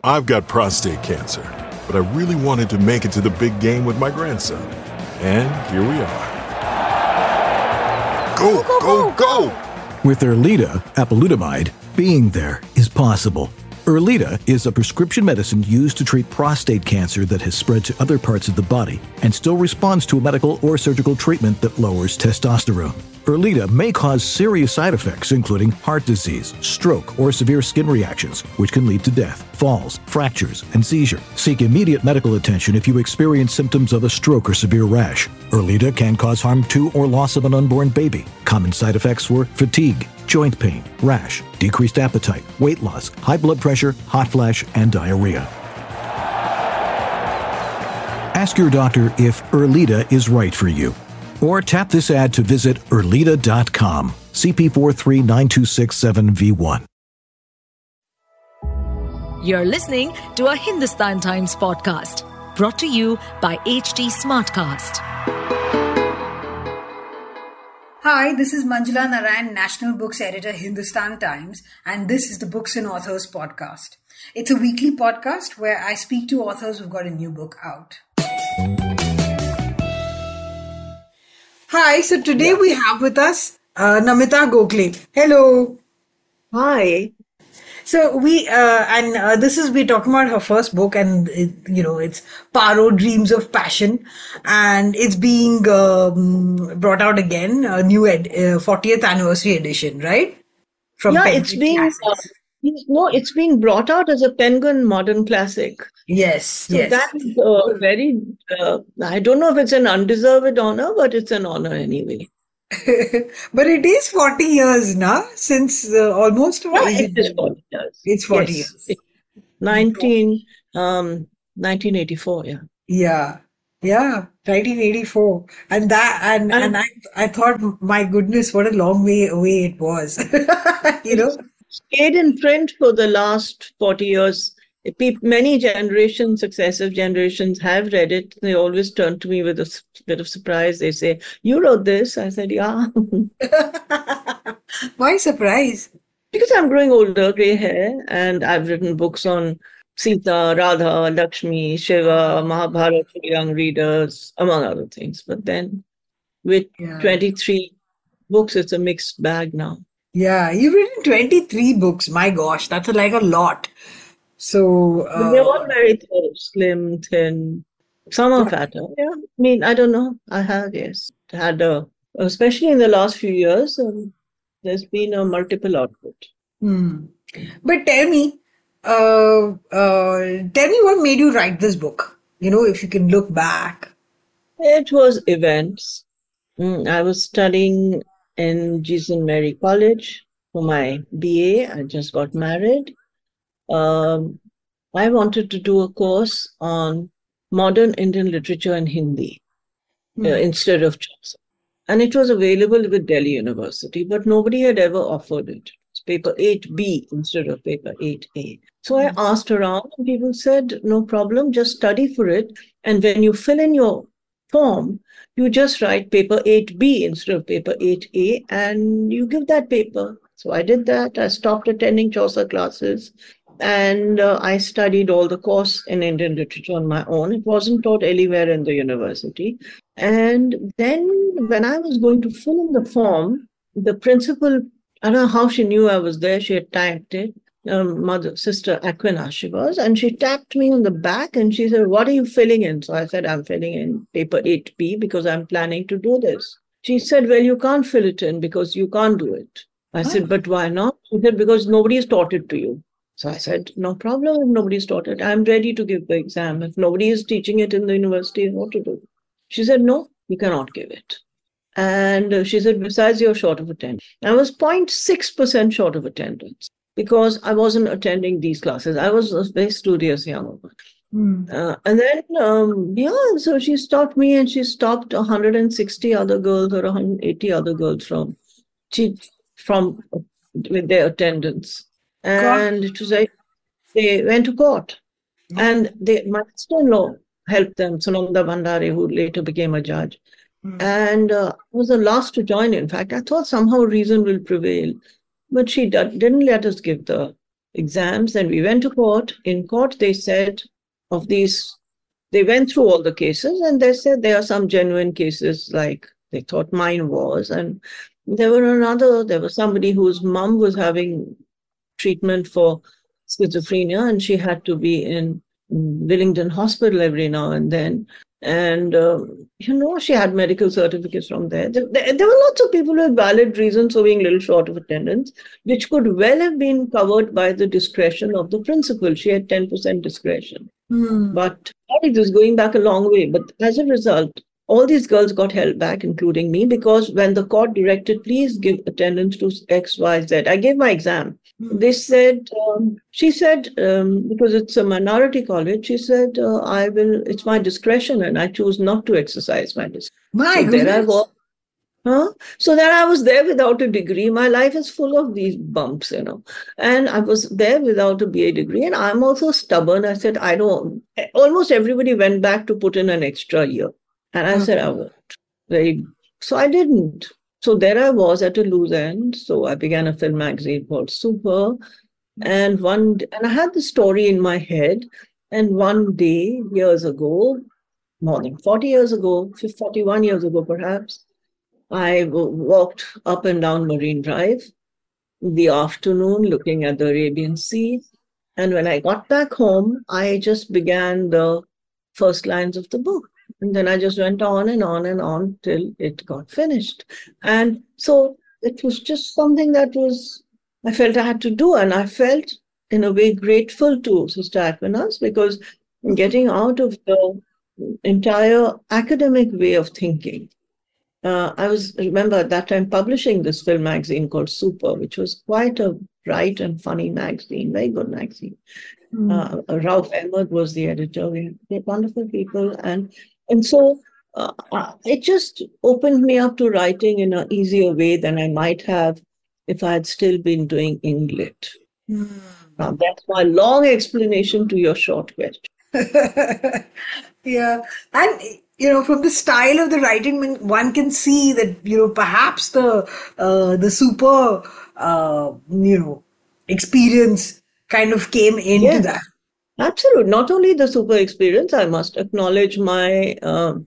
I've got prostate cancer, but I really wanted to make it to the big game with my grandson. And here we are. Go, go, go! With Erleada, apalutamide, being there is possible. Erleada is a prescription medicine used to treat prostate cancer that has spread to other parts of the body and still responds to a medical or surgical treatment that lowers testosterone. Erleada may cause serious side effects, including heart disease, stroke, or severe skin reactions, which can lead to death, falls, fractures, and seizure. Seek immediate medical attention if you experience symptoms of a stroke or severe rash. Erleada can cause harm to or loss of an unborn baby. Common side effects were fatigue, joint pain, rash, decreased appetite, weight loss, high blood pressure, hot flash, and diarrhea. Ask your doctor if Erleada is right for you. Or tap this ad to visit Erleada.com. CP439267V1. You're listening to a Hindustan Times podcast brought to you by HT Smartcast. Hi, this is Manjula Narayan, National Books Editor, Hindustan Times, and this is the Books and Authors podcast. It's a weekly podcast where I speak to authors who've got a new book out. Hi, so today we have with us Namita Gokhale. Hello. Hi. So we're talking about her first book, and it's Paro Dreams of Passion, and it's being brought out again, a new 40th anniversary edition, right? From it's being brought out as a Penguin Modern Classic. Yes, so yes. That's very. I don't know if it's an undeserved honor, but it's an honor anyway. But it is 40 years now, since almost. It is 40 years. It's 40 years. 1984, yeah. Yeah, 1984. And I thought, my goodness, what a long way away it was. Stayed in print for the last 40 years. Many generations, successive generations have read it. They always turn to me with a bit of surprise. They say, "You wrote this?" I said, "Yeah." Why surprise? Because I'm growing older, grey hair, and I've written books on Sita, Radha, Lakshmi, Shiva, Mahabharata for young readers, among other things. But then with 23 books, it's a mixed bag now. Yeah, you've written 23 books. My gosh, that's like a lot. So they're all very slim, thin. Some are fatter. Yeah, I mean, I don't know. I have, yes, had especially in the last few years, there's been a multiple output. But tell me what made you write this book? If you can look back. It was events. I was studying in Jesus and Mary College for my BA. I just got married. I wanted to do a course on modern Indian literature in Hindi instead of Chaucer. And it was available with Delhi University, but nobody had ever offered it. It's paper 8B instead of paper 8A. So I asked around, and people said, no problem, just study for it. And when you fill in your form, you just write paper 8B instead of paper 8A, and you give that paper. So I did that. I stopped attending Chaucer classes. And I studied all the course in Indian literature on my own. It wasn't taught anywhere in the university. And then when I was going to fill in the form, the principal, I don't know how she knew I was there. She had typed it. Sister Aquina she was. And she tapped me on the back and she said, "What are you filling in?" So I said, "I'm filling in paper 8B because I'm planning to do this." She said, "Well, you can't fill it in because you can't do it." I said, "But why not?" She said, "Because nobody has taught it to you." So I said, "No problem if nobody's taught it. I'm ready to give the exam. If nobody is teaching it in the university, what to do?" She said, "No, you cannot give it." And she said, "Besides, you're short of attendance." I was 0.6% short of attendance because I wasn't attending these classes. I was a very studious young woman. And then, so she stopped me and she stopped 160 other girls or 180 other girls with their attendance. And it was like, they went to court. And my sister-in-law helped them, Sunanda Bhandare, who later became a judge. And I was the last to join. In fact, I thought somehow reason will prevail. But she didn't let us give the exams, and we went to court. In court, they said of these, they went through all the cases and they said there are some genuine cases, like they thought mine was. And there was somebody whose mum was having treatment for schizophrenia, and she had to be in Willingdon Hospital every now and then. And, she had medical certificates from there. There were lots of people with valid reasons for being a little short of attendance, which could well have been covered by the discretion of the principal. She had 10% discretion. But it was going back a long way. But as a result, all these girls got held back, including me, because when the court directed, please give attendance to X, Y, Z, I gave my exam. They said, she said, because it's a minority college, she said, it's my discretion and I choose not to exercise my discretion. My goodness. So that I was there without a degree. My life is full of these bumps, and I was there without a BA degree. And I'm also stubborn. I said, almost everybody went back to put in an extra year. And I said, I won't. So I didn't. So there I was at a loose end. So I began a film magazine called Super. And I had the story in my head. And one day, years ago, more than 40 years ago, 41 years ago perhaps, I walked up and down Marine Drive in the afternoon looking at the Arabian Sea. And when I got back home, I just began the first lines of the book. And then I just went on and on and on till it got finished. And so it was just something that I felt I had to do. And I felt, in a way, grateful to Sister Aquinas, because getting out of the entire academic way of thinking, remember at that time publishing this film magazine called Super, which was quite a bright and funny magazine, very good magazine. Ralph Ahmed was the editor. We had wonderful people. And so it just opened me up to writing in an easier way than I might have if I had still been doing English. Now, that's my long explanation to your short question. Yeah. And, from the style of the writing, one can see that, perhaps the super, experience kind of came into that. Absolutely. Not only the super experience, I must acknowledge my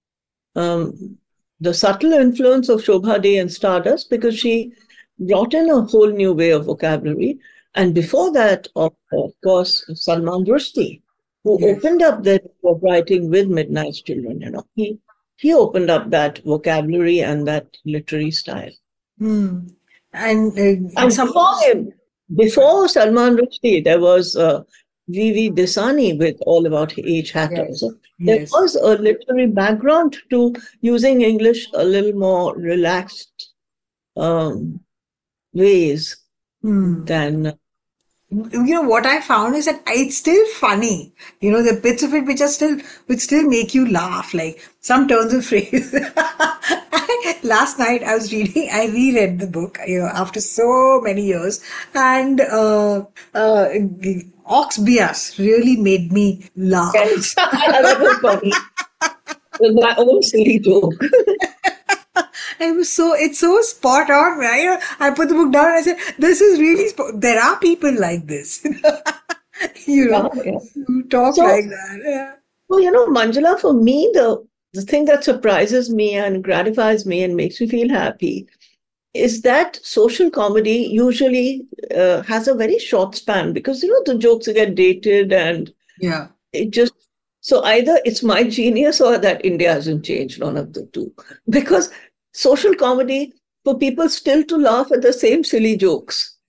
the subtle influence of Shobha Dey and Stardust, because she brought in a whole new way of vocabulary. And before that, of course, Salman Rushdie, who opened up the writing with Midnight's Children. He opened up that vocabulary and that literary style. And before Salman Rushdie, there was V.V. Desani with All About H. Hatter. So there was a literary background to using English a little more relaxed ways than... what I found is that it's still funny. The bits of it which still make you laugh, like some turns of phrase. Last night I reread the book, after so many years, and Ox Bias really made me laugh. Yes, that was funny. With my own silly joke. It's so spot on, right? I put the book down and I said, this is really, there are people like this. Who talk like that. Yeah. Well, Manjula, for me, the thing that surprises me and gratifies me and makes me feel happy is that social comedy usually has a very short span, because, the jokes get dated and it just, so either it's my genius or that India hasn't changed, one of the two. Because social comedy, for people still to laugh at the same silly jokes.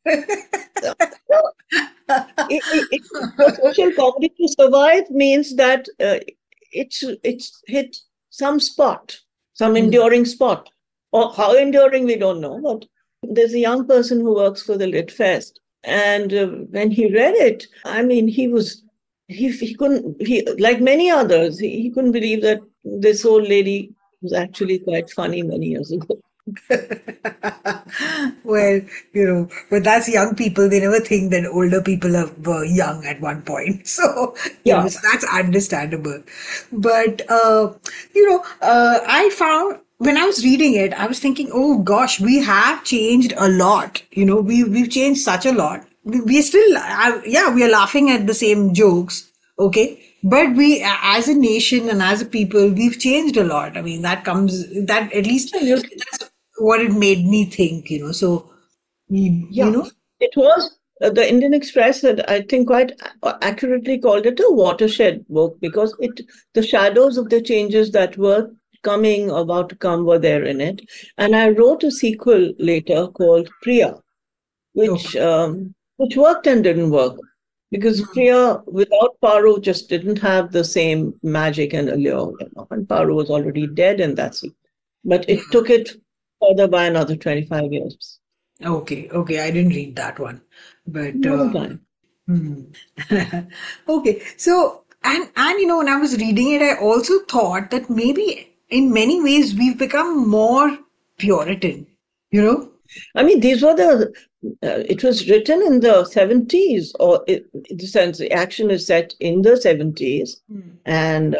Social comedy to survive means that it's hit some spot, some enduring spot. Or how enduring, we don't know. But there's a young person who works for the Lit Fest. And when he read it, he couldn't, like many others, he couldn't believe that this old lady was actually quite funny many years ago. Well, but that's young people. They never think that older people were young at one point. So, so that's understandable. But, I found when I was reading it, I was thinking, oh gosh, we have changed a lot. We've changed such a lot. we still, we are laughing at the same jokes, okay? But we, as a nation and as a people, we've changed a lot. I mean, that at least that's what it made me think, So, It was the Indian Express had, I think, quite accurately called it a watershed book because the shadows of the changes that were about to come were there in it. And I wrote a sequel later called Priya, which worked and didn't work. Because Priya, without Paro, just didn't have the same magic and allure. And Paro was already dead in that sequel. But it took it further by another 25 years. Okay, I didn't read that one, but okay. So and when I was reading it, I also thought that maybe in many ways we've become more Puritan. I mean, these were it was written in the 70s, or in the sense the action is set in the 70s, and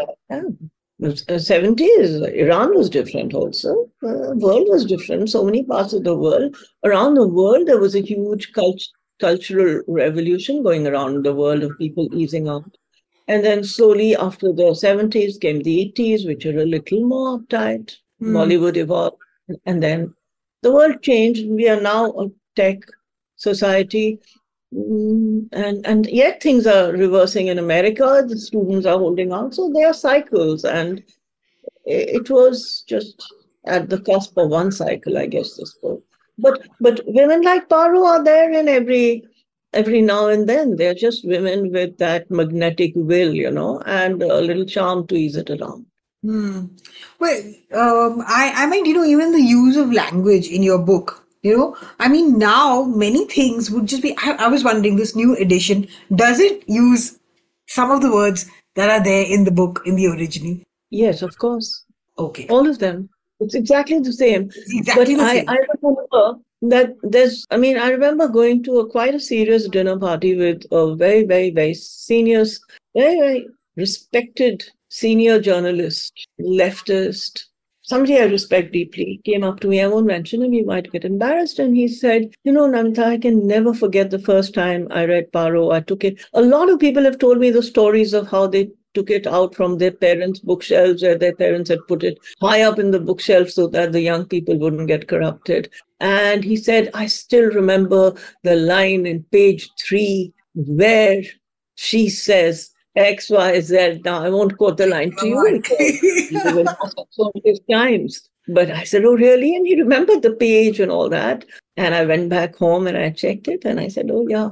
70s, Iran was different also. The world was different. So many parts of the world. Around the world, there was a huge cultural revolution going around the world of people easing out. And then slowly after the 70s came the 80s, which are a little more uptight. Bollywood evolved. And then the world changed. We are now a tech society. And yet things are reversing in America. The students are holding on. So there are cycles. And it was just at the cusp of one cycle, I guess, this book. But women like Paro are there in every now and then. They're just women with that magnetic will, and a little charm to ease it around. Well, I mean, even the use of language in your book. I mean, now many things would just be, I was wondering, this new edition, does it use some of the words that are there in the book, in the original? Yes, of course. Okay. All of them. It's exactly the same. Exactly the same. I remember that I remember going to quite a serious dinner party with a very, very, very senior, very, very respected senior journalist, leftist, somebody I respect deeply, came up to me. I won't mention him, he might get embarrassed. And he said, Namita, I can never forget the first time I read Paro. I took it. A lot of people have told me the stories of how they took it out from their parents' bookshelves, where their parents had put it high up in the bookshelf so that the young people wouldn't get corrupted. And he said, I still remember the line in page 3 where she says, X, Y, Z. Now, I won't quote the line to you because you will ask so many times. But I said, oh, really? And he remembered the page and all that. And I went back home and I checked it and I said, oh, yeah.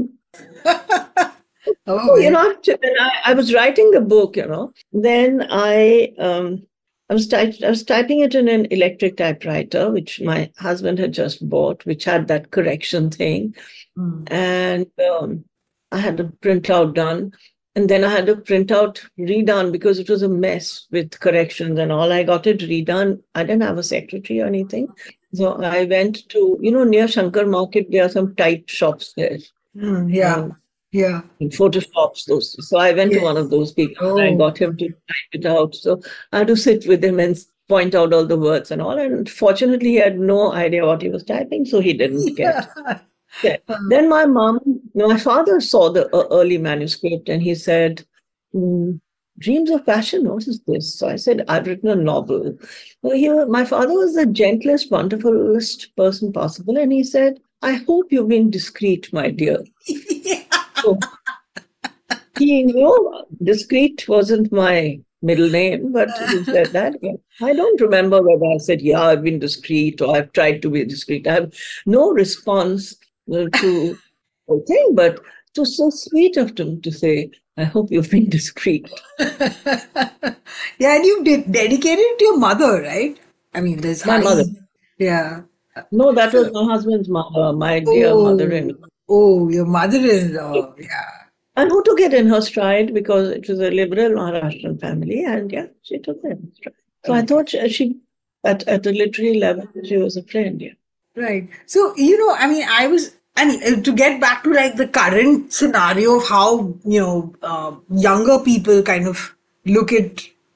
I was writing the book, Then I was typing it in an electric typewriter, which my husband had just bought, which had that correction thing. And I had the printout done. And then I had a printout redone because it was a mess with corrections and all. I got it redone. I didn't have a secretary or anything. So I went to, near Shankar Market, there are some type shops there. Yeah. In Photoshops, those. So I went to one of those people and I got him to type it out. So I had to sit with him and point out all the words and all. And fortunately, he had no idea what he was typing, so he didn't get it. Then my father saw the early manuscript and he said, Dreams of Passion, what is this? So I said, I've written a novel. My father was the gentlest, wonderfulest person possible. And he said, I hope you've been discreet, my dear. So he knew discreet wasn't my middle name, but he said that. I don't remember whether I said, yeah, I've been discreet or I've tried to be discreet. I have no response to the thing, but it was so sweet of him to say, I hope you've been discreet. Yeah, and you dedicated it to your mother, right? I mean, there's my mother. Yeah. No, that was my husband's mother, my dear mother-in-law. Oh, your mother-in-law, yeah. And who took it in her stride because it was a liberal Maharashtrian family, and yeah, she took it in her stride. So I thought she at the literary level, she was a friend, yeah. Right. So, to get back to like the current scenario of how, younger people kind of look at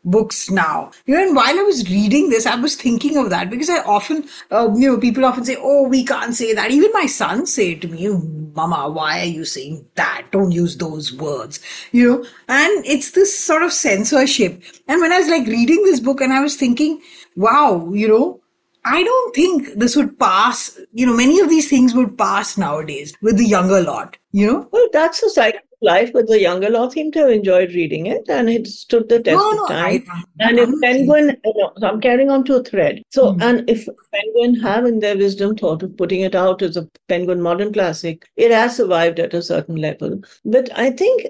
books now. And while I was reading this, I was thinking of that because I often, people often say, oh, we can't say that. Even my sons say to me, Mama, why are you saying that? Don't use those words, and it's this sort of censorship. And when I was like reading this book and I was thinking, wow, I don't think this would pass. Many of these things would pass nowadays with the younger lot, Well, that's the cycle of life, but the younger lot seem to have enjoyed reading it and it stood the test of time. And if Penguin, so I'm carrying on to a thread. So, and if Penguin have in their wisdom thought of putting it out as a Penguin modern classic, it has survived at a certain level. But I think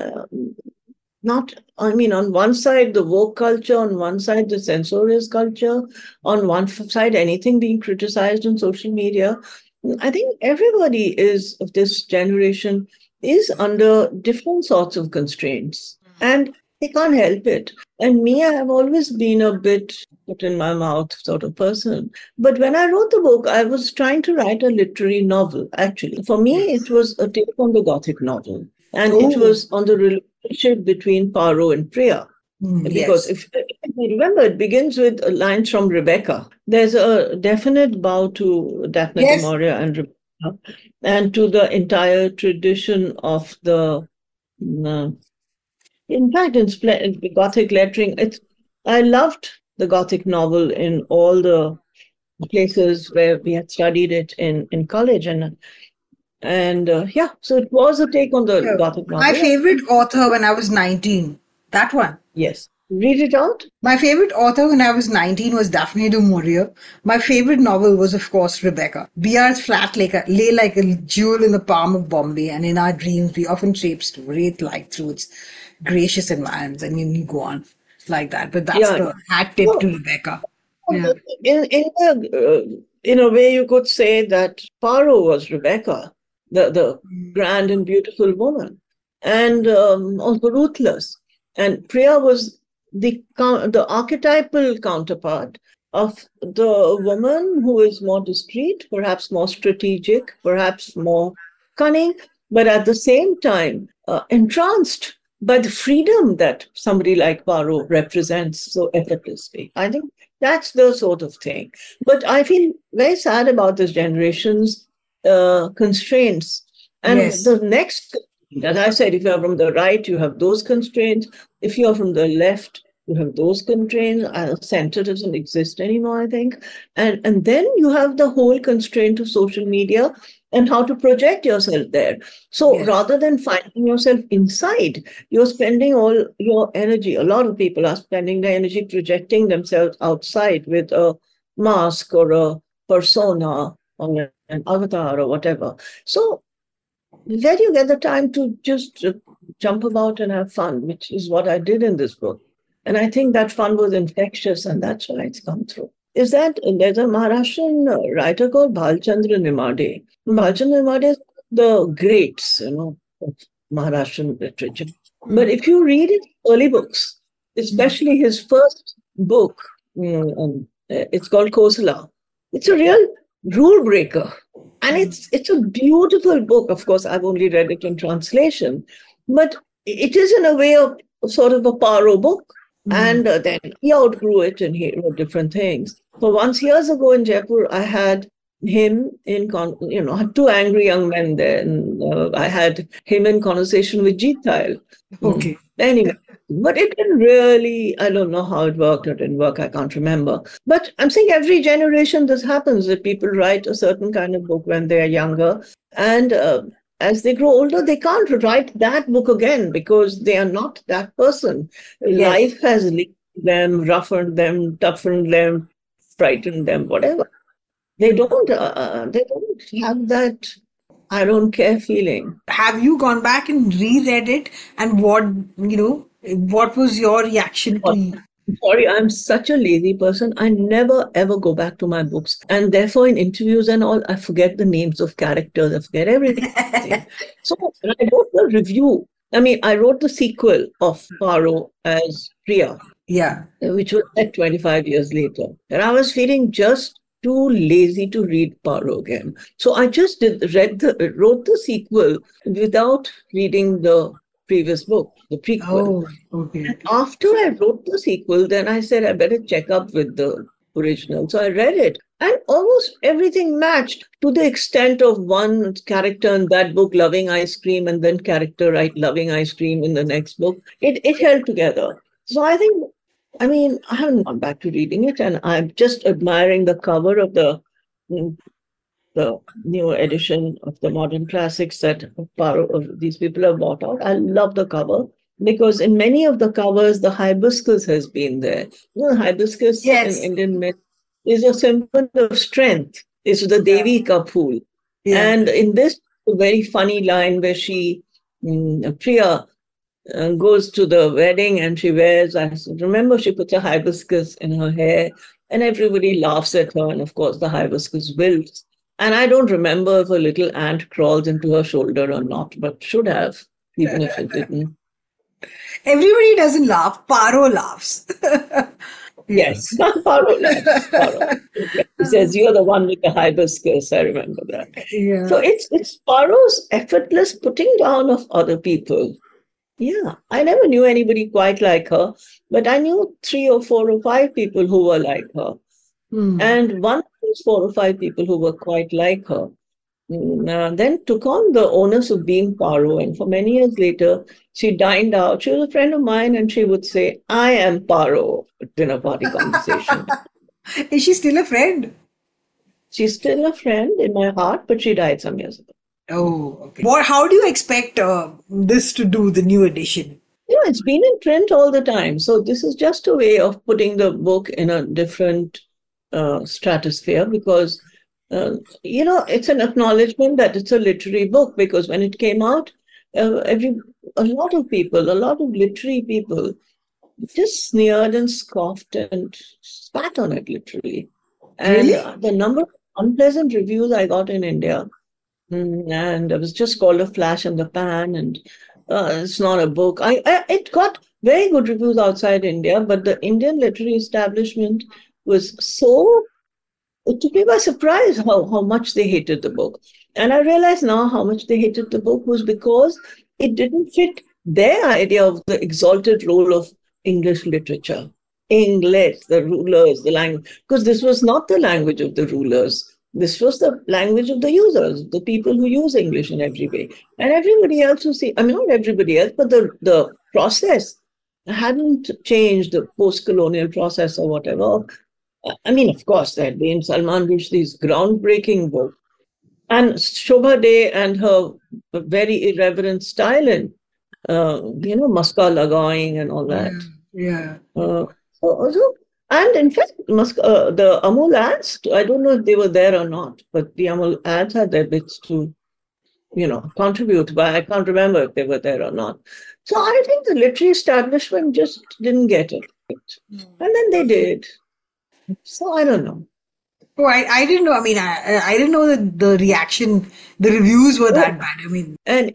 on one side, the woke culture, on one side, the censorious culture, on one side, anything being criticized on social media. I think everybody of this generation is under different sorts of constraints and they can't help it. And me, I have always been a bit put in my mouth sort of person. But when I wrote the book, I was trying to write a literary novel, actually. For me, it was a take on the Gothic novel. And it was on the relationship between Poirot and Priya. Because if you remember, it begins with lines from Rebecca. There's a definite bow to Daphne du Maurier and Rebecca, and to the entire tradition of the, in fact, in Gothic lettering. I loved the Gothic novel in all the places where we had studied it in college. So it was a take on the Gothic novel. My favorite author when I was 19, that one. Yes. Read it out. My favorite author when I was 19 was Daphne du Maurier. My favorite novel was, of course, Rebecca. BR's flat lay like a jewel in the palm of Bombay, and in our dreams we often traipsed wraith-like through its gracious environs. And you go on like that. But that's the hat tip to Rebecca. Yeah. In a way, you could say that Poirot was Rebecca, the grand and beautiful woman, and also ruthless. And Priya was the archetypal counterpart of the woman who is more discreet, perhaps more strategic, perhaps more cunning, but at the same time entranced by the freedom that somebody like Poirot represents so effortlessly. I think that's the sort of thing. But I feel very sad about this generation's constraints. And the next, as I said, if you're from the right, you have those constraints. If you're from the left, you have those constraints. Center doesn't exist anymore, I think. And then you have the whole constraint of social media and how to project yourself there. So rather than finding yourself inside, you're spending all your energy. A lot of people are spending their energy projecting themselves outside with a mask or a persona or an avatar or whatever. So where do you get the time to just jump about and have fun, which is what I did in this book. And I think that fun was infectious, and that's why it's come through. There's a Maharashtrian writer called Bhalchandra Nemade. Bhalchandra Nemade is the greats, of Maharashtrian literature. But if you read his early books, especially his first book, it's called Kosala. It's a real rule breaker. And it's a beautiful book. Of course, I've only read it in translation. But it is in a way of sort of a Poirot book. And then he outgrew it and he wrote different things. So once years ago in Jaipur, I had him I had two angry young men there. And I had him in conversation with Jeet Thayil. Okay. Anyway, but it didn't really, I don't know how it worked or didn't work, I can't remember. But I'm saying every generation this happens, that people write a certain kind of book when they're younger. And as they grow older, they can't write that book again because they are not that person. Yes. Life has licked them, roughened them, toughened them, frightened them, whatever. They don't have that I don't care feeling. Have you gone back and reread it? And what was your reaction to? Sorry, I'm such a lazy person. I never ever go back to my books. And therefore in interviews and all, I forget the names of characters. I forget everything. So when I wrote the review, I wrote the sequel of Poirot as Priya. Yeah. Which was set 25 years later. And I was feeling just too lazy to read Poirot again. So I just wrote the sequel without reading the previous book, the prequel. Oh, okay. And after I wrote the sequel, then I said I better check up with the original. So I read it, and almost everything matched, to the extent of one character in that book loving ice cream and then character loving ice cream in the next book. It held together. So I think, I mean, I haven't gone back to reading it, and I'm just admiring the cover of the new edition of the modern classics that these people have bought out. I love the cover, because in many of the covers, the hibiscus has been there. You know, hibiscus Yes. in Indian myth is a symbol of strength. It's the Devi ka phool. Yeah. And in this, a very funny line where Priya goes to the wedding and she wears, remember, she puts a hibiscus in her hair, and everybody laughs at her. And of course, the hibiscus wilts. And I don't remember if a little ant crawls into her shoulder or not, but should have, even if it didn't. Everybody doesn't laugh. Paro laughs. Yes, Paro laughs. Paro. He says, "You're the one with the hibiscus." I remember that. Yeah. So it's Paro's effortless putting down of other people. Yeah, I never knew anybody quite like her, but I knew 3 or 4 or 5 people who were like her. And one of those 4 or 5 people who were quite like her then took on the onus of being Paro. And for many years later, she dined out. She was a friend of mine, and she would say, "I am Paro," at dinner party conversation. Is she still a friend? She's still a friend in my heart, but she died some years ago. Oh, okay. How do you expect this to do, the new edition? You know, it's been in print all the time. So this is just a way of putting the book in a different stratosphere, because, it's an acknowledgement that it's a literary book, because when it came out, a lot of literary people just sneered and scoffed and spat on it, literally. And Really? the number of unpleasant reviews I got in India, and it was just called a flash in the pan, and it's not a book. It got very good reviews outside India, but the Indian literary establishment was it took me by surprise how much they hated the book. And I realize now how much they hated the book was because it didn't fit their idea of the exalted role of English literature. English, the rulers, the language, because this was not the language of the rulers. This was the language of the users, the people who use English in every way. And everybody else not everybody else, but the process hadn't changed, the post-colonial process or whatever. I mean, of course, there had been Salman Rushdie's groundbreaking book, and Shobha De and her very irreverent style in, maska lagaing and all that. Yeah. And in fact, the Amul ads, I don't know if they were there or not, but the Amul ads had their bits to, contribute, but I can't remember if they were there or not. So I think the literary establishment just didn't get it. And then they did. So I don't know. Oh, I didn't know. I mean, I didn't know that the reviews were that bad. I mean, and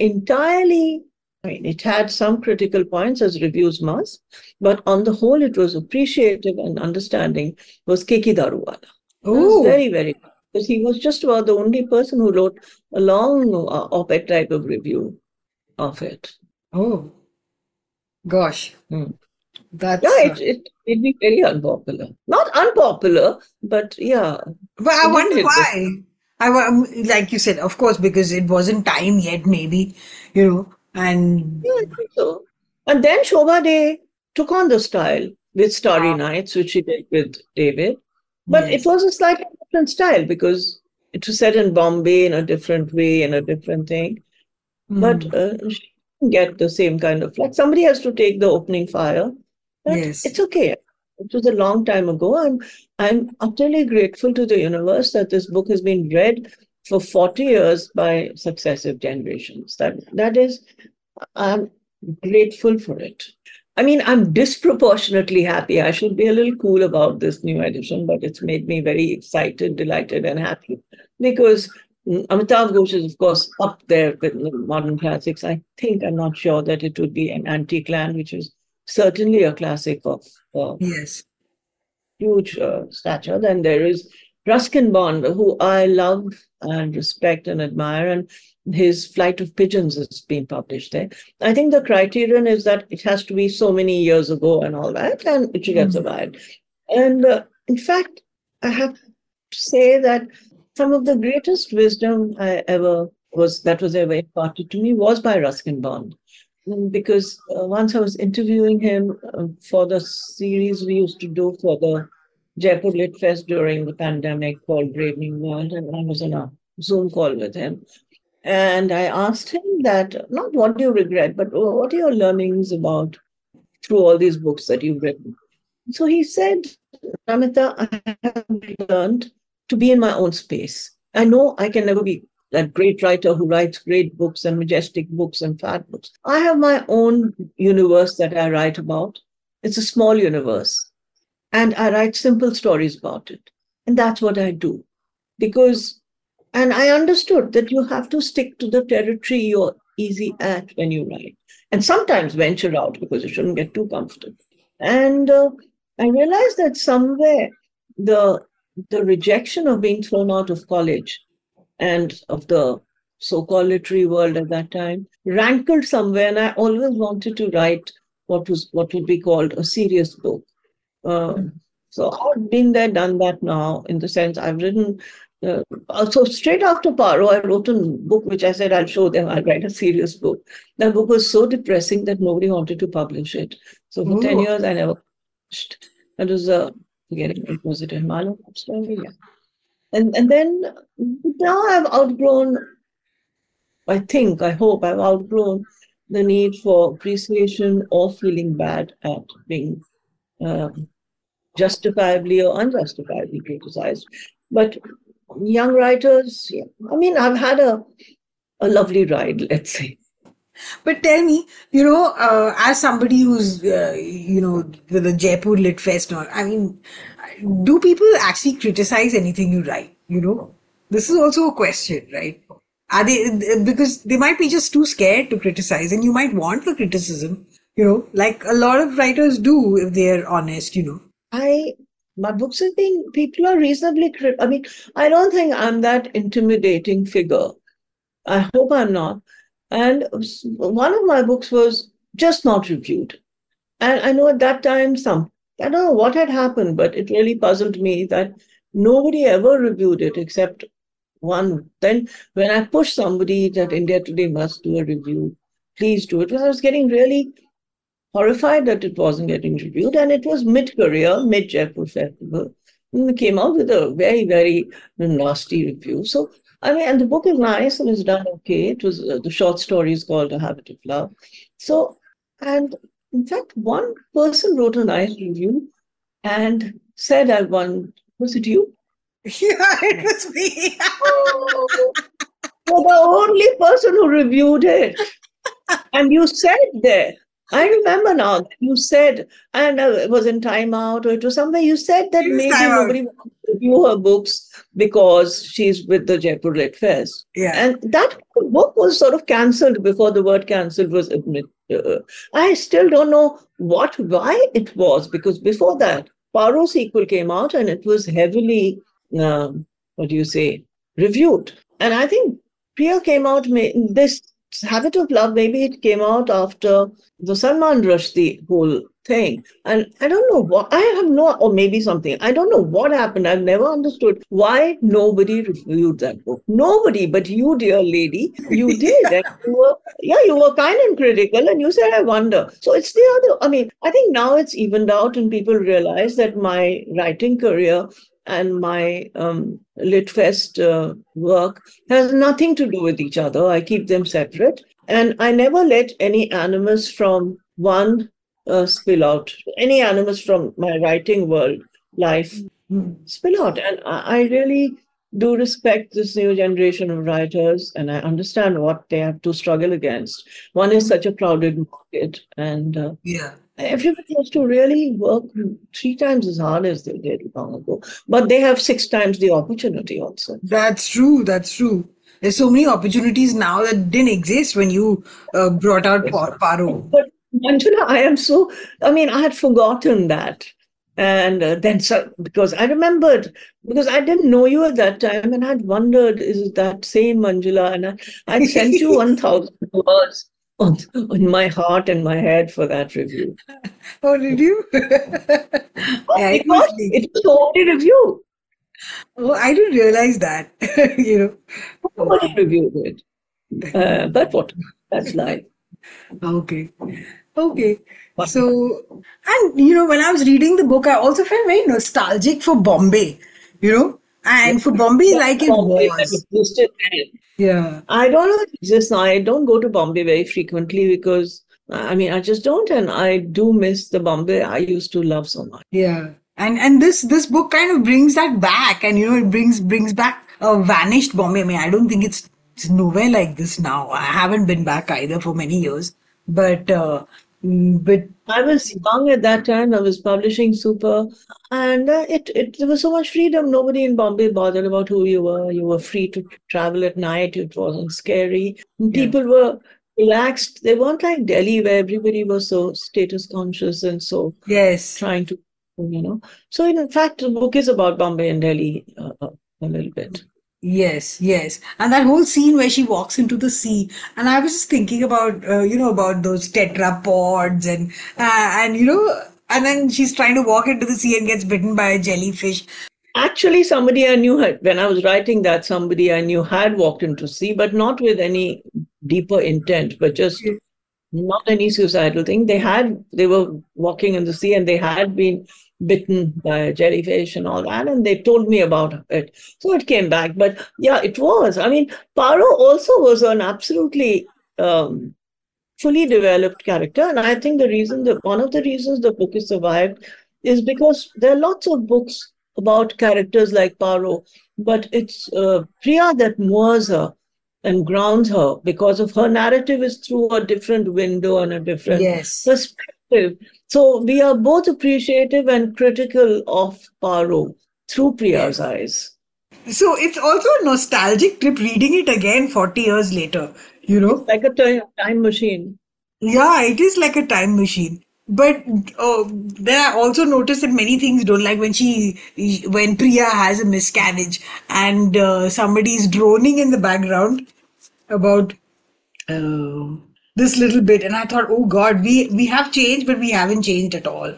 it had some critical points, as reviews must, but on the whole, it was appreciative and understanding. Was Keki Daruwala. It was very, very good, because he was just about the only person who wrote a long op-ed type of review of it. Oh, gosh. That's it'd be very unpopular. Not unpopular, but yeah. But I wonder why. Like you said, of course, because it wasn't time yet, maybe, and yeah, I think so. And then Shobha De took on the style with Starry Nights, which she did with David. But it was a slightly different style, because it was set in Bombay in a different way, in a different thing. But she didn't get the same kind of, like, somebody has to take the opening fire. But it's okay. It was a long time ago, and I'm utterly grateful to the universe that this book has been read for 40 years by successive generations. That is, I'm grateful for it. I mean, I'm disproportionately happy. I should be a little cool about this new edition, but it's made me very excited, delighted, and happy, because Amitav Ghosh is, of course, up there with modern classics. I'm not sure that it would be an Antique Land, which is certainly a classic of huge stature. Then there is Ruskin Bond, who I love and respect and admire, and his Flight of Pigeons has been published there. I think the criterion is that it has to be so many years ago and all that, and it should have survived. And in fact, I have to say that some of the greatest wisdom that was ever imparted to me was by Ruskin Bond. Because once I was interviewing him for the series we used to do for the Jaipur Lit Fest during the pandemic called Brave New World, and I was on a Zoom call with him. And I asked him that, not what do you regret, but what are your learnings about through all these books that you've written? So he said, Namita, I have learned to be in my own space. I know I can never be that great writer who writes great books and majestic books and fat books. I have my own universe that I write about. It's a small universe. And I write simple stories about it. And that's what I do. And I understood that you have to stick to the territory you're easy at when you write. And sometimes venture out because you shouldn't get too comfortable. And I realized that somewhere the rejection of being thrown out of college and of the so-called literary world at that time rankled somewhere, and I always wanted to write what would be called a serious book. So I've been there, done that now, in the sense I've written. So straight after Paro, I wrote a book which I said I'll show them. I'll write a serious book. That book was so depressing that nobody wanted to publish it. So for 10 years, I never published. That was was it a Himalayan story? Yeah. And then now I've outgrown, I hope I've outgrown the need for appreciation or feeling bad at being justifiably or unjustifiably criticized. But young writers, I mean, I've had a lovely ride, let's say. But tell me, as somebody who's, with the Jaipur Lit Fest, I mean, do people actually criticize anything you write? This is also a question, right? Are they, because they might be just too scared to criticize, and you might want the criticism, like a lot of writers do if they're honest, My books have been, people are reasonably, I don't think I'm that intimidating figure. I hope I'm not. And one of my books was just not reviewed. And I know at that time, I don't know what had happened, but it really puzzled me that nobody ever reviewed it except one. Then when I pushed somebody that India Today must do a review, please do it, I was getting really horrified that it wasn't getting reviewed. And it was mid-career, mid-Jaipur Festival. And it came out with a very, very nasty review. So, and the book is nice and it's done okay. It was, the short story is called A Habit of Love. So, and in fact, one person wrote a nice review and said, was it you? Yeah, it was me. You're the only person who reviewed it. And you said there, I remember now, you said, and it was in Time Out or it was somewhere, you said that maybe nobody wants to review her books because she's with the Jaipur Lit Fest. Yeah. And that book was sort of cancelled before the word cancelled was admitted. I still don't know why it was, because before that, Paro sequel came out and it was heavily, reviewed. And I think Priya came out, this Habit of Love, maybe it came out after the Salman Rushdie whole thing. And I don't know what, or maybe something. I don't know what happened. I've never understood why nobody reviewed that book. Nobody, but you, dear lady, you did. And you were kind and critical and you said, I wonder. So it's the other, I think now it's evened out and people realize that my writing career and my Litfest work has nothing to do with each other. I keep them separate. And I never let any animus from one spill out, any animus from my writing world life spill out. And I really do respect this new generation of writers, and I understand what they have to struggle against. One is such a crowded market, and everybody has to really work 3 times as hard as they did long ago. But they have 6 times the opportunity also. That's true. There's so many opportunities now that didn't exist when you brought out Paro. But Manjula, I had forgotten that. And then, because I remembered, because I didn't know you at that time, and I'd wondered, is it that same Manjula? And I'd sent you 1,000 words on my heart and my head for that review. Oh, did you? Yeah, it was late. It was the only review. Oh, I didn't realize that. Nobody reviewed it. But what? That's life. Okay. So, and when I was reading the book, I also felt very nostalgic for Bombay, and for Bombay like it Bombay that was. existed then. Yeah. I don't know if it exists now. I don't go to Bombay very frequently because, I just don't. And I do miss the Bombay I used to love so much. Yeah. And this book kind of brings that back, and it brings back a vanished Bombay. I mean, I don't think it's nowhere like this now. I haven't been back either for many years, but I was young at that time. I was publishing Super, and there was so much freedom. Nobody in Bombay bothered about who you were. You were free to travel at night. It wasn't scary. People were relaxed. They weren't like Delhi, where everybody was so status conscious and so trying to, So in fact, the book is about Bombay and Delhi a little bit. Yes. And that whole scene where she walks into the sea, and I was just thinking about, about those tetrapods and then she's trying to walk into the sea and gets bitten by a jellyfish. Actually, somebody I knew when I was writing that, somebody I knew had walked into sea, but not with any deeper intent, but just not any suicidal thing. They were walking in the sea and they had been bitten by a jellyfish and all that, and they told me about it. So it came back. But yeah, it was. Paro also was an absolutely fully developed character. And I think one of the reasons the book is survived is because there are lots of books about characters like Paro, but it's Priya that moors her and grounds her, because of her narrative is through a different window and a different perspective. So we are both appreciative and critical of Paro through Priya's eyes. So it's also a nostalgic trip reading it again 40 years later, It's like a time machine. Yeah, it is like a time machine. But then I also noticed that many things don't, like when Priya has a miscarriage and somebody is droning in the background about this little bit, and I thought, oh God, we have changed, but we haven't changed at all.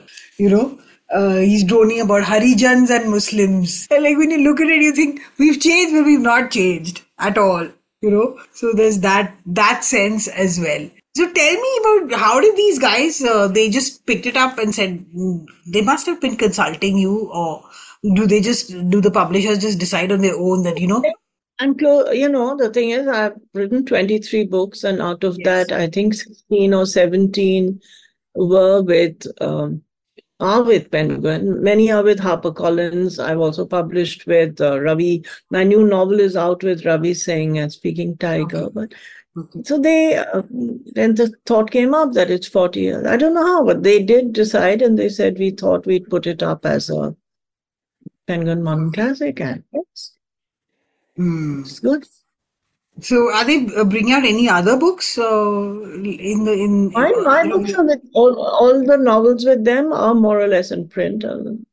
He's droning about Harijans and Muslims. And like when you look at it, you think we've changed, but we've not changed at all. So there's that sense as well. So tell me about, how did these guys, they just picked it up and said, they must have been consulting you, or do the publishers just decide on their own that, And the thing is, I've written 23 books, and out of that, I think 16 or 17 were are with Penguin. Many are with HarperCollins. I've also published with Ravi. My new novel is out with Ravi Singh and Speaking Tiger. But so then the thought came up that it's 40 years. I don't know how, but they did decide, and they said we thought we'd put it up as a Penguin Modern Classic, and it's good. So are they bringing out any other books my books are with all the novels with them are more or less in print.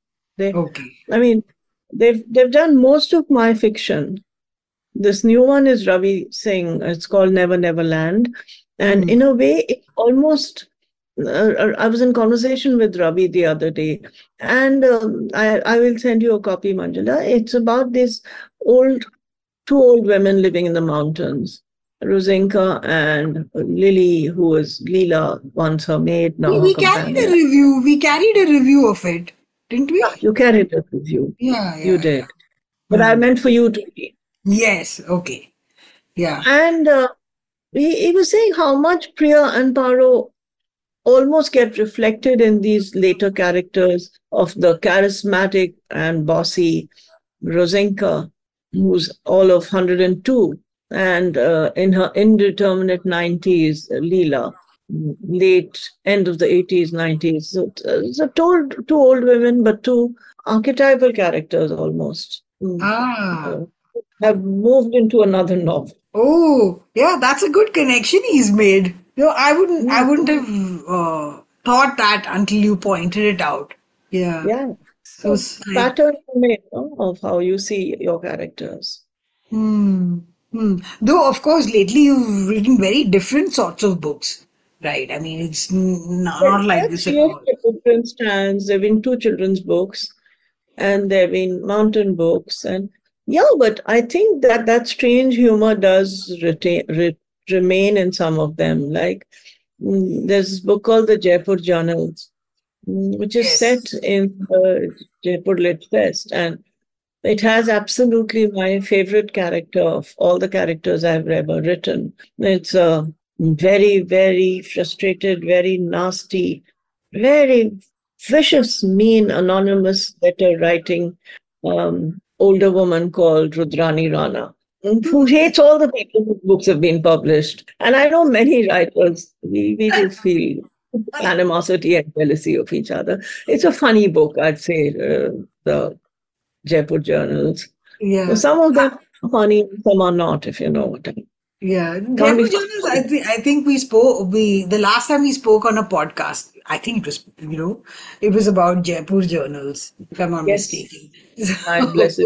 They've done most of my fiction. This new one is Ravi Singh. It's called Never Never Land. And in a way, it almost, I was in conversation with Ravi the other day, and I will send you a copy, Manjula. It's about these two old women living in the mountains, Rosinka and Lily, who was Leela, once her maid, now we carried a review. We carried a review of it, didn't we? Yeah, you carried a review. Yeah. You did. But I meant for you to read. Yes, okay. Yeah. And he was saying how much Priya and Paro almost get reflected in these later characters of the charismatic and bossy Rosinka, who's all of 102, and in her indeterminate 90s, Leela, late end of the 80s, 90s. So two old women, but two archetypal characters almost. Have moved into another novel. Oh, yeah, that's a good connection he's made. I wouldn't have thought that until you pointed it out. Yeah. Yeah. So, So pattern you made, no, of how you see your characters. hmm. Hmm. Though, of course, lately you've written very different sorts of books, right? I mean, it's not There like are this at three all. children's stands. There have been two children's books, and there have been mountain books, and yeah. But I think that strange humor does remain in some of them. Like there's this book called the Jaipur Journals, which is set Yes. in the Jaipur Lit Fest, and it has absolutely my favorite character of all the characters I've ever written. It's a very, very frustrated, very nasty, very vicious, mean, anonymous letter writing older woman called Rudrani Rana, who hates all the people whose books have been published. And I know many writers, we do feel animosity and jealousy of each other. It's a funny book, I'd say, the Jaipur Journals. So Yeah. some of them are funny, some are not, if you know what I mean. Yeah, Can't be Jaipur Journals. I think we spoke. The last time we spoke on a podcast, I think it was it was about Jaipur Journals, if I'm not Yes, mistaken. my blessed.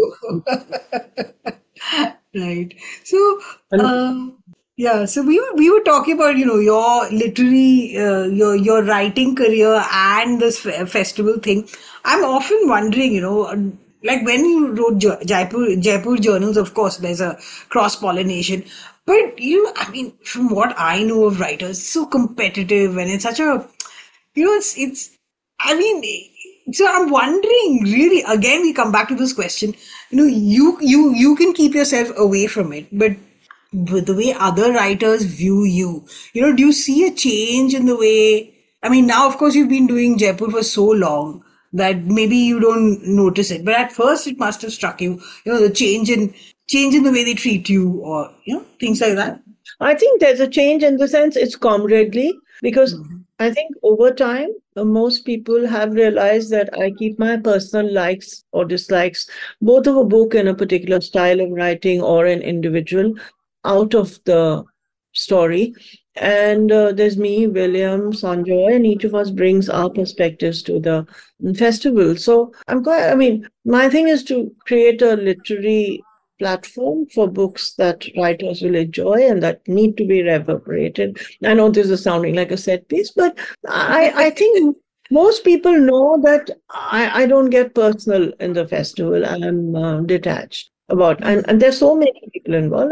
Right. So, And yeah. So we were talking about your literary your writing career and this festival thing. I'm often wondering, like when you wrote Jaipur Journals, of course, there's a cross pollination. But I mean, from what I know of writers, it's so competitive, and it's such a it's I mean, so I'm wondering, really, again, we come back to this question. You can keep yourself away from it, but with the way other writers view you, do you see a change in the way? I mean, now, of course, you've been doing Jaipur for so long that maybe you don't notice it, but at first it must have struck you, the change in the way they treat you, or things like that. I think there's a change in the sense it's comradely because I think over time, most people have realized that I keep my personal likes or dislikes, both of a book and a particular style of writing or an individual, out of the story. And there's me, William, Sanjoy, and each of us brings our perspectives to the festival. So I mean, my thing is to create a literary platform for books that writers will enjoy and that need to be reverberated. I know this is sounding like a set piece, but I think most people know that I don't get personal in the festival. I'm detached about, and there's so many people involved.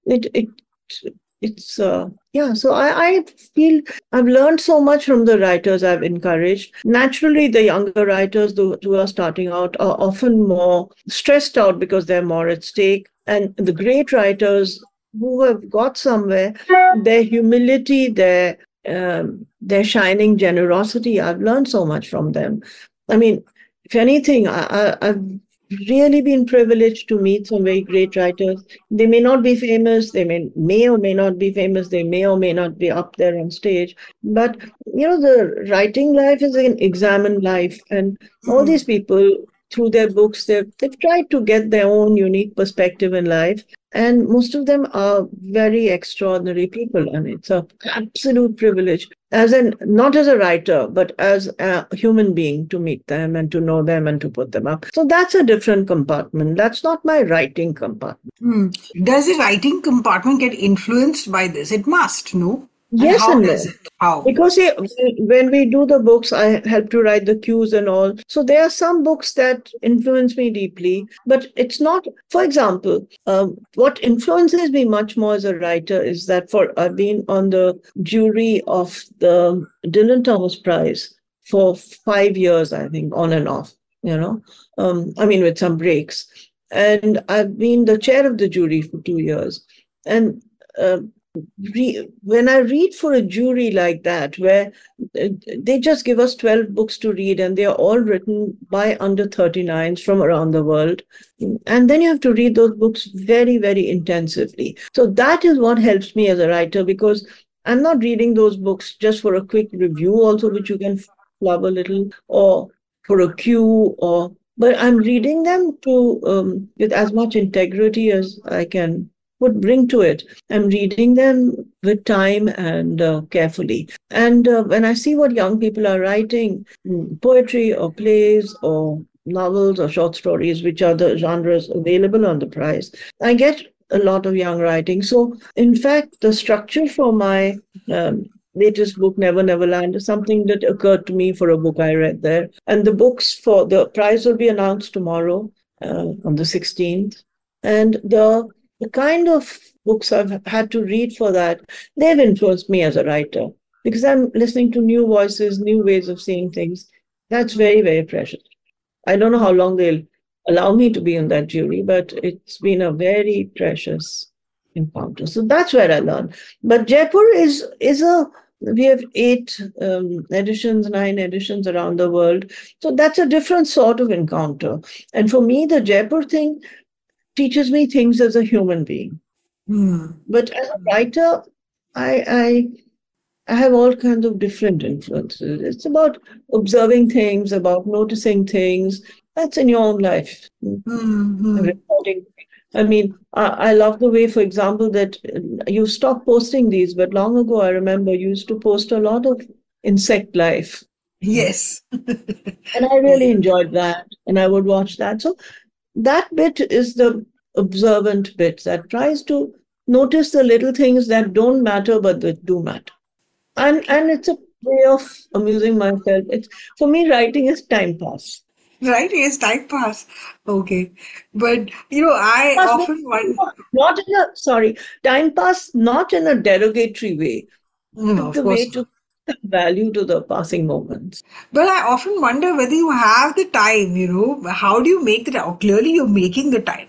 It's yeah. So I feel I've learned so much from the writers I've encouraged. Naturally, the younger writers who are starting out are often more stressed out because they're more at stake. And the great writers who have got somewhere, their humility, their shining generosity, I've learned so much from them. I mean, if anything, I've really been privileged to meet some very great writers. They may not be famous, they may or may not be famous, they may or may not be up there on stage. But the writing life is an examined life, and all these people, through their books, they've tried to get their own unique perspective in life. And most of them are very extraordinary people. And it's an absolute privilege, not as a writer, but as a human being, to meet them and to know them and to put them up. So that's a different compartment. That's not my writing compartment. Does the writing compartment get influenced by this? It must, no? And Yes how and does no. it? How? Because when we do the books, I help to write the cues and all. So there are some books that influence me deeply, but it's not, for example, what influences me much more as a writer is that I've been on the jury of the Dylan Thomas Prize for 5 years, I think, on and off, I mean, with some breaks. And I've been the chair of the jury for 2 years. And when I read for a jury like that, where they just give us 12 books to read and they are all written by under 39s from around the world, and then you have to read those books very, very intensively. So that is what helps me as a writer, because I'm not reading those books just for a quick review also, which you can flub a little, or for a cue, but I'm reading them with as much integrity as I can would bring to it. I'm reading them with time and carefully. And when I see what young people are writing, poetry or plays or novels or short stories, which are the genres available on the prize, I get a lot of young writing. So, in fact, the structure for my latest book, Never Neverland, is something that occurred to me for a book I read there. And the books for the prize will be announced tomorrow on the 16th. And the kind of books I've had to read for that, they've influenced me as a writer because I'm listening to new voices, new ways of seeing things. That's very, very precious. I don't know how long they'll allow me to be in that jury, but it's been a very precious encounter. So that's where I learned. But Jaipur we have 8 editions, 9 editions around the world. So that's a different sort of encounter. And for me, the Jaipur thing teaches me things as a human being. But as a writer, I have all kinds of different influences. It's about observing things, about noticing things. That's in your own life. Reporting. I mean, I love the way, for example, that you stopped posting these, but long ago, I remember you used to post a lot of insect life. Yes. And I really enjoyed that, and I would watch that. So that bit is the observant bit that tries to notice the little things that don't matter, but that do matter. And it's a way of amusing myself. For me, writing is time pass. Right, yes, time pass. Okay. But, I often wonder... time pass, not in a derogatory way. No, the way to value to the passing moments. But I often wonder whether you have the time, how do you make the time? Clearly, you're making the time.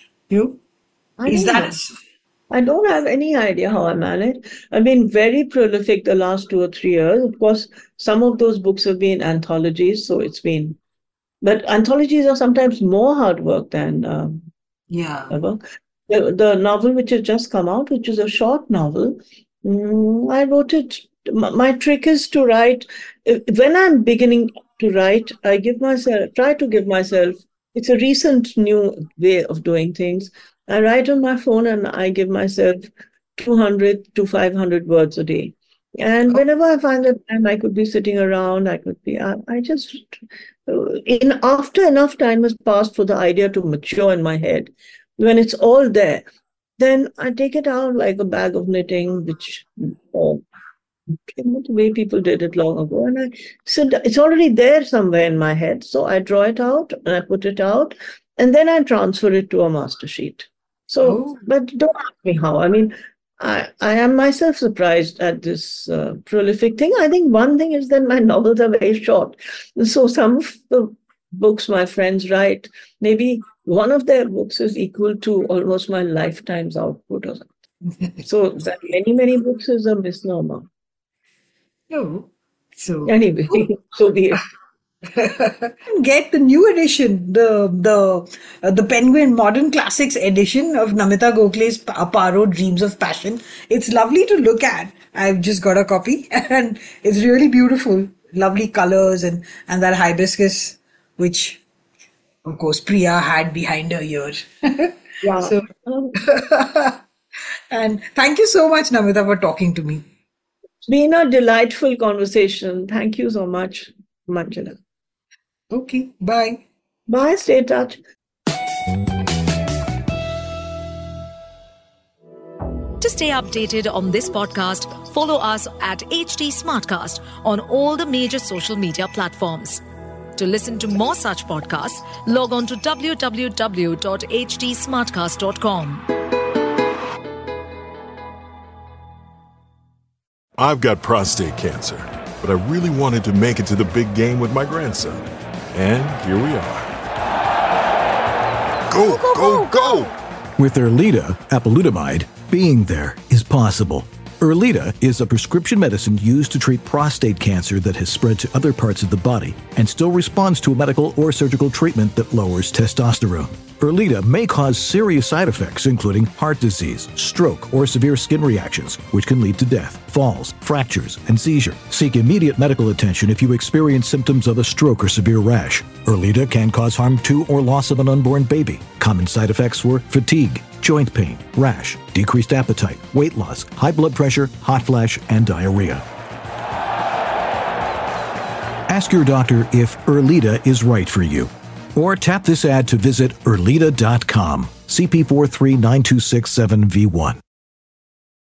I don't have any idea how I manage. I've been very prolific the last 2 or 3 years. Of course, some of those books have been anthologies, so it's been... But anthologies are sometimes more hard work than ever. The novel which has just come out, which is a short novel, I wrote it. My trick is to write. When I'm beginning to write, try to give myself, it's a recent new way of doing things. I write on my phone and I give myself 200 to 500 words a day. And whenever I find the time, I could be sitting around, after enough time has passed for the idea to mature in my head, when it's all there, then I take it out like a bag of knitting, the way people did it long ago. And it's already there somewhere in my head. So I draw it out and I put it out, and then I transfer it to a master sheet. So, but don't ask me how. I mean, I am myself surprised at this prolific thing. I think one thing is that my novels are very short. So some of the books my friends write, maybe one of their books is equal to almost my lifetime's output or something. So that many books is a misnomer. No. So anyway, so be it. Get the new edition, the Penguin Modern Classics edition of Namita Gokhale's Paro Dreams of Passion. It's lovely to look at. I've just got a copy and it's really beautiful. Lovely colors and that hibiscus, which of course Priya had behind her ear. Yeah. So, and thank you so much, Namita, for talking to me. It's been a delightful conversation. Thank you so much, Manjula. Okay, bye. Bye, stay in touch. To stay updated on this podcast, follow us at HT Smartcast on all the major social media platforms. To listen to more such podcasts, log on to www.htsmartcast.com. I've got prostate cancer, but I really wanted to make it to the big game with my grandson. And here we are. Go, go, go! With Erleada, apalutamide, being there is possible. Erleada is a prescription medicine used to treat prostate cancer that has spread to other parts of the body and still responds to a medical or surgical treatment that lowers testosterone. Erleada may cause serious side effects, including heart disease, stroke, or severe skin reactions, which can lead to death, falls, fractures, and seizure. Seek immediate medical attention if you experience symptoms of a stroke or severe rash. Erleada can cause harm to or loss of an unborn baby. Common side effects were fatigue, joint pain, rash, decreased appetite, weight loss, high blood pressure, hot flash, and diarrhea. Ask your doctor if Erleada is right for you. Or tap this ad to visit Erleada.com. CP43926-7V1.